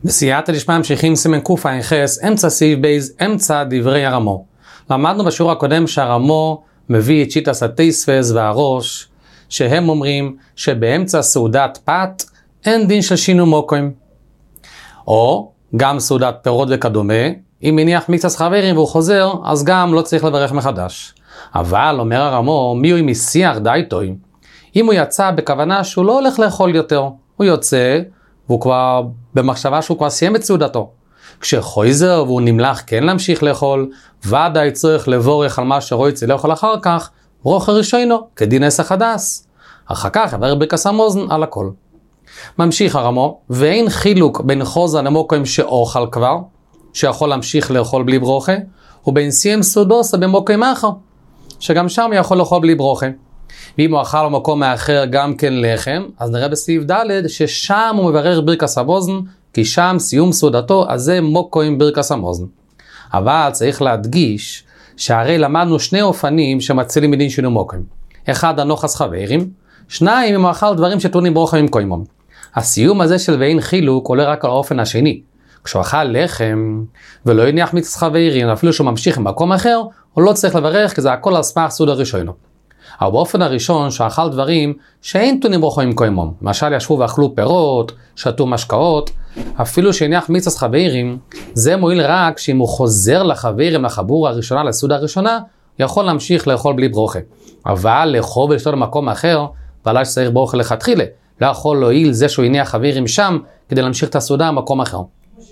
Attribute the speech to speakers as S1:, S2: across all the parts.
S1: בסייעתא דשמיא ממשיכים סימן קע"ח, אמצע סעיף בייז, אמצע דברי הרמו. למדנו בשיעור הקודם שהרמו מביא את שיטת התוספות והראש, שהם אומרים שבאמצע סעודת פת אין דין של שינוי מוקרים. או גם סעודת פירות וכדומה, אם מניח מקצת חברים והוא חוזר, אז גם לא צריך לברך מחדש. אבל אומר הרמו, מי הוא משיח דייטוי? אם הוא יצא בכוונה שהוא לא הולך לאכול יותר, הוא יוצא והוא כבר במחשבה שהוא כבר סיים את סעודתו. כשחוזר והוא נמלח כן להמשיך לאכול, ודאי צריך לבורך על מה שרוצה לאכול אחר כך, ברוכר ראשונו, כדין נסח הדס. אחר כך יברך ברכת המזון על הכל. ממשיך הרמו, ואין חילוק בין חוזר למוקרים שאוכל כבר, שיכול להמשיך לאכול בלי ברוכה, ובין סיים סעודוסה במוקרים אחר, שגם שם יכול לאכול בלי ברוכה. ואם הוא אכל במקום האחר גם כן לחם, אז נראה בסעיף ד' ששם הוא מברך ברכת המזון, כי שם סיום סעודתו, אז זה מוקרים ברכת המזון. אבל צריך להדגיש שהרי למדנו שני אופנים שמצילים מדין שינוי מוקרים. אחד, הנוחס חברים, שניים, אם הוא אכל דברים שטעונים ברוכה ממקוימם. הסיום הזה של ואין חילוק עולה רק על האופן השני. כשהוא אכל לחם ולא יניח מצוות חברים, אפילו שהוא ממשיך במקום אחר, הוא לא צריך לברך, כי זה הכל על סמך סעודה ראשונו. אבל באופן הראשון, שהוא אכל דברים שאין טעונים ברוכה ממקוימם. למשל ישבו ואכלו פירות, שתו משקאות, אפילו שיניח מצוות חברים, זה מועיל רק שאם הוא חוזר לחברים, לחבור הראשונה, לסעודה הראשונה, יכול להמשיך לאכול בלי ברוכה. אבל לאכול ולשתות במקום אחר, ועלה שצריך ברוכה לכתחילה. לא יכול להועיל זה שהוא הניח חברים שם, כדי להמשיך את הסעודה במקום אחר.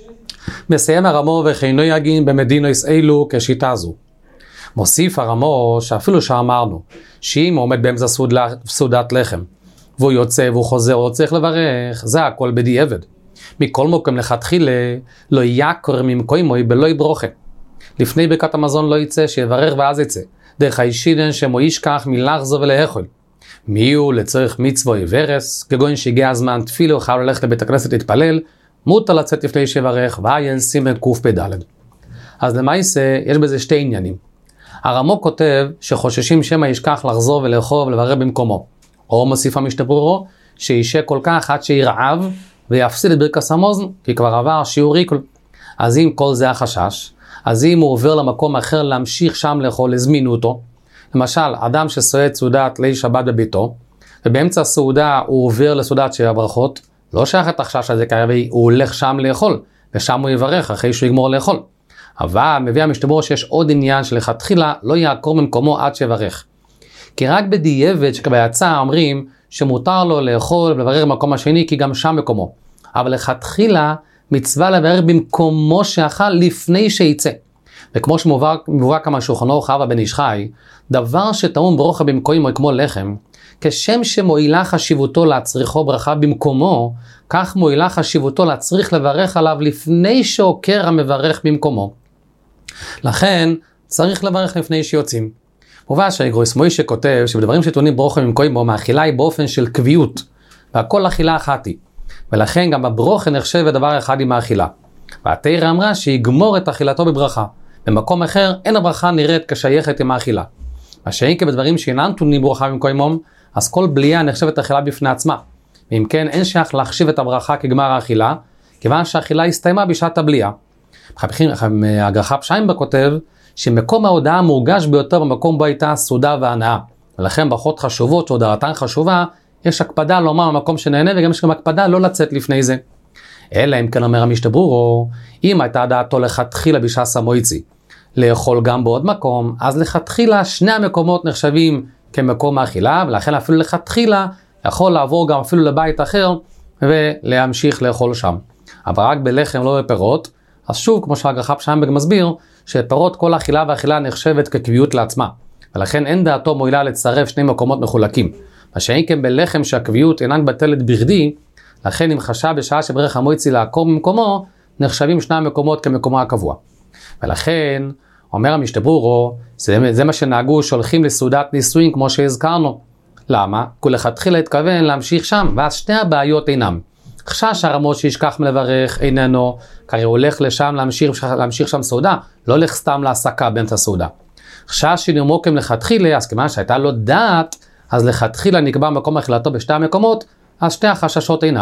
S1: מסיים הרמו וכינו יגין במדינוס אלו כשיטה זו. מוסיף הרמו שאפילו שאמרנו, שאם הוא עומד באמצע סעודת לחם, והוא יוצא והוא חוזר, הוא צריך לברך, זה הכל בדיעבד. מכל מקום לכתחילה, לא יקר ממקוימוי בלא יברוכה. לפני ברכת המזון לא יצא, שיברך ואז יצא. דרך הישידן שמו ישכח מלחזור ולאכול. מי הוא לצורך מצווה ורס, כגון שהגיע הזמן תפילו, חייב ללכת לבית הכנסת להתפלל, מותר לצאת לפני שיברך, ועיין סימן קפ"ד. אז למעשה יש בזה שתי עניינים. הרמו כותב שחוששים שמא ישכח לחזור ולאכול ולברר במקומו. או מוסיף המשנה ברורו, שישה כל כך עד שירעב ויפסיד את ברכת המזון, כי כבר עבר שיעור עיקול. אז אם כל זה החשש, אז אם הוא עובר למקום אחר להמשיך שם לאכול, הזמינו אותו. למשל, אדם שסועד סעודת ליל שבת בביתו, ובאמצע הסעודה הוא עובר לסעודת שבע ברכות, לא שייך את החשש הזה, כי הוא הולך שם לאכול, ושם הוא יברך אחרי שהוא יגמור לאכול. אבל מביא המשנה ברורו שיש עוד עניין שלכתחילה לא יעקור ממקומו עד שיברך. כי רק בדיעבד שכבר יצא אומרים שמותר לו לאכול ולברר במקום השני, כי גם שם מקומו. אבל לכתחילה מצווה לברר במקומו שאכל לפני שיצא. וכמו שמובא כמה שולחן אורך אבא בן איש חי, דבר שטעון ברוכה במקומו כמו לחם, כשם שמועילה חשיבותו להצריכו ברכה במקומו, כך מועילה חשיבותו להצריך לברך עליו לפני שעוקר המברך במקומו. לכן צריך לברך לפני שיוצאים. מובא שהגרויס מוישה כותב שבדברים שטעונים ברוכה במקומו, מאכילה היא באופן של קביעות, והכל אכילה אחת היא. ולכן גם הברוכה נחשבת דבר אחד עם האכילה. והתורה אמרה שיגמור את אכילתו בברכה. במקום אחר אין הברכה נראית כשייכת עם האכילה. מה שאין כבדברים שאינם טעונים ברוכה במקומם, אז כל בליעה נחשבת אכילה בפני עצמה. ואם כן, אין שייך להחשיב את הברכה כגמר האכילה, כיוון שהאכילה הסתיימה בשעת הבליעה. הגר"א שיינברג כותב שמקום ההודעה מורגש ביותר במקום בו הייתה הסעודה וההנאה. ולכן ברכות חשובות שהודעתן חשובה, יש הקפדה לומר במקום שנהנה, וגם יש גם הקפדה לא לצאת לפני זה. אלא אם כן אומר המשנה ברורו, אם הייתה דעתו לכתחילה בשעת המויצי לאכול גם בעוד מקום, אז לכתחילה שני המקומות נחשבים כמקום האכילה, ולכן אפילו לכתחילה יכול לעבור גם אפילו לבית אחר ולהמשיך לאכול שם. אבל רק בלחם לא בפירות, אז שוב כמו שהגר"א שיינברג מסביר, שפירות כל אכילה ואכילה נחשבת כקביעות לעצמה, ולכן אין דעתו מועילה לצרף שני מקומות מחולקים. מה שאין כן בלחם שהקביעות אינן בטלת בכדי, לכן אם חשב בשעה שברך המויצי לעקור במקומו, נחשבים שני המקומות כמקומו הקבוע. ולכן, אומר המשנה ברורו, זה מה שנהגו שהולכים לסעודת נישואין כמו שהזכרנו. למה? כי לכתחילה התכוון להמשיך שם, ואז שתי הבעיות אינם. חשש הרמות שישכח מלברך איננו, כי הוא הולך לשם להמשיך שם סעודה, לא הולך סתם להסקה באמצע הסעודה. חשש שנמוקם לכתחילה, אז כיוון שהייתה לו דעת, אז לכתחילה נקבע מקום אכילתו בשתי המקומות, אז שתי החששות אינם.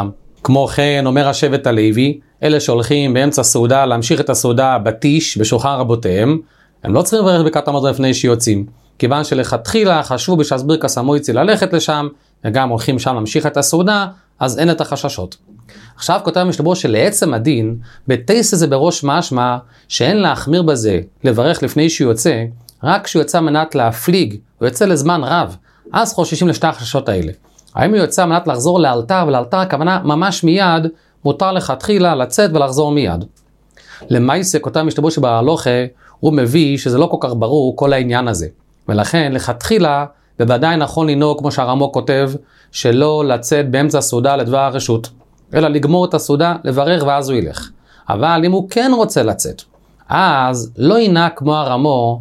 S1: כמו כן אומר השבט הלוי, אלה שהולכים באמצע סעודה להמשיך את הסעודה בתיש בשולחן רבותיהם, הם לא צריכים לברך ברכת המזון לפני שיוצאים, כיוון שלכתחילה חשבו בשעת ברכת המויצי ללכת לשם, וגם הולכים שם להמשיך את הסעודה, אז אין את החששות. עכשיו כותב המשתברו שלעצם הדין, בתייס הזה בראש משמע, שאין להחמיר בזה, לברך לפני שהוא יוצא, רק כשהוא יוצא מנת להפליג, הוא יוצא לזמן רב, אז חוששים לשתי החששות האלה. האם הוא יוצא מנת לחזור לאלתר, ולאלתר הכוונה ממש מיד, מותר לכתחילה לצאת ולחזור מיד. למעשה כותב המשתברו שבהלוכה, הוא מביא שזה לא כל כך ברור כל העניין הזה. ולכן לכתחילה, בוודאי נכון לנהוג כמו שהרמו כותב, שלא לצאת באמצע הסעודה לדבר הרשות, אלא לגמור את הסעודה, לברך ואז הוא ילך. אבל אם הוא כן רוצה לצאת, אז לא ינהג כמו הרמו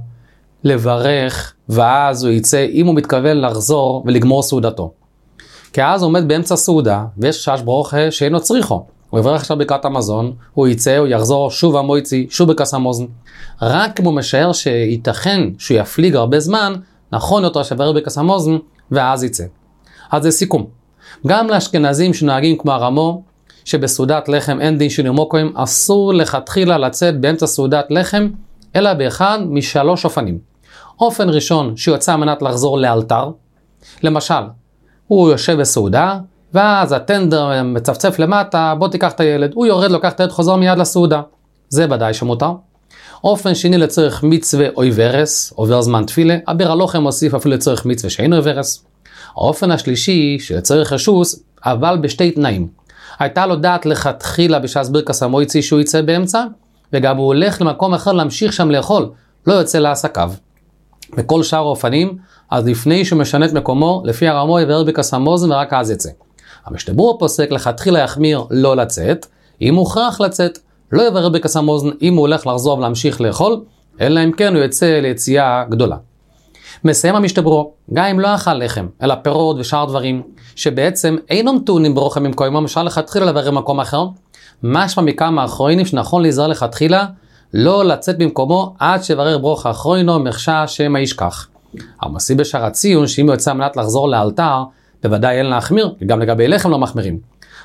S1: לברך ואז הוא יצא אם הוא מתכוון לחזור ולגמור סעודתו. כי אז הוא עומד באמצע סעודה ויש שש ברוכה שאינו צריכו. הוא יברך עכשיו ברכת המזון, הוא יצא, הוא יחזור שוב המויצי, שוב ברכת המזון. רק אם הוא משער שייתכן שהוא יפליג הרבה זמן, נכון יותר שברך ברכת המזון ואז יצא. אז זה סיכום. גם לאשכנזים שנוהגים כמו הרמו, שבסעודת לחם אין דין של יומוקוים, אסור לכתחילה לצאת באמצע סעודת לחם, אלא באחד משלוש אופנים. אופן ראשון שיוצא על מנת לחזור לאלתר, למשל, הוא יושב בסעודה, ואז הטנדר מצפצף למטה, בוא תיקח את הילד, הוא יורד, לוקח את הילד, חוזר מיד לסעודה. זה ודאי שמותר. אופן שני לצריך מצווה אוי ורס, עובר זמן תפילה, אביר הלוחם מוסיף אפילו לצריך מצווה שאין אוי ורס. האופן השלישי שלצריך רשוס, אבל בשתי תנאים. הייתה לו דעת לכתחילה בשעת ברכת המויצי שהוא יצא באמצע, וגם הוא הולך למקום אחר להמשיך שם לאכול, לא יוצא לעסקיו. בכל שאר האופנים, אז לפני שהוא משנה את מקומו, לפי הרמו יברך ברכת המזון ורק אז יצא. המשתברו פוסק לכתחילה יחמיר לא לצאת, אם הוא הוכרח לצאת, לא יברך ברכת המזון אם הוא הולך לחזור ולהמשיך לאכול, אלא אם כן הוא יצא ליציאה גדולה. מסיים המשתברו, גם אם לא אכל לחם, אלא פירות ושאר דברים, שבעצם אינם טעונים ברוחם ממקומו, אפשר לכתחילה לברך במקום אחר, משמע מכמה האחרונים שנכון להיזהר לכתחילה, לא לצאת במקומו עד שיברר ברוך האחרונו מחשש שמא ישכח. המוסיף בשער הציון שאם הוא יוצא מנת לחזור לאלתר, בוודאי אין להחמיר, גם לגבי לחם לא מחמירים.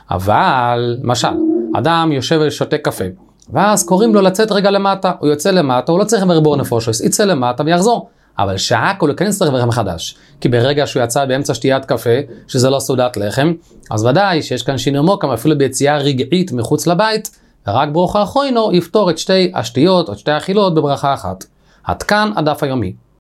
S1: אבל, למשל, אדם יושב ושותה קפה, ואז קוראים לו לצאת רגע למטה, הוא יוצא למטה, הוא לא צריך לברר בור נפושס, יצא למטה ויחזור. אבל שעה כל כן צריך לברך מחדש, כי ברגע שהוא יצא באמצע שתיית קפה, שזה לא סעודת לחם, אז ודאי שיש כאן שינוי עמוק, אפילו ביציאה רגעית מחוץ לבית, ורק ברוך האחרונו יפתור את שתי השתיות או שתי האכילות בברכה אחת. עד כאן הדף היומי.